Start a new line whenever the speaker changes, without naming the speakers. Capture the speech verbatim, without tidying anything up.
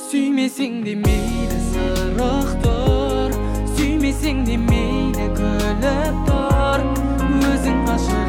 Сүймесең де мейлі сырық тұр, сүймесең де мейлі күліп тұр. Өзің ғашық